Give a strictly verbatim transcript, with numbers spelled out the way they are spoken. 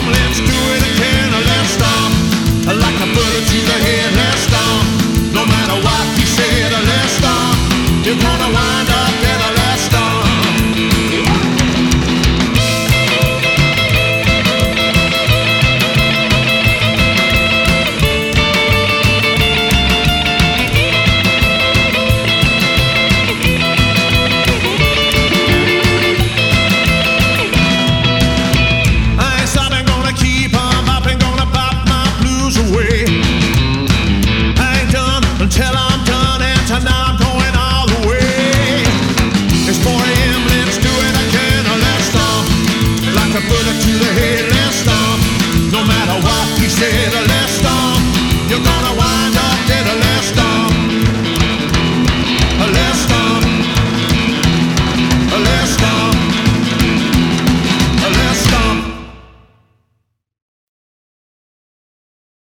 let's do it again. Let's stop. Like a bullet to the head, let's stop. No matter what he said, let's stop. You're gonna wind up dead, let's stop. Until I'm done, and tonight I'm going all the way. It's four a.m., let's do it again. Let's stop. Like a bullet to the head, let's stop. No matter what he said, let's stop.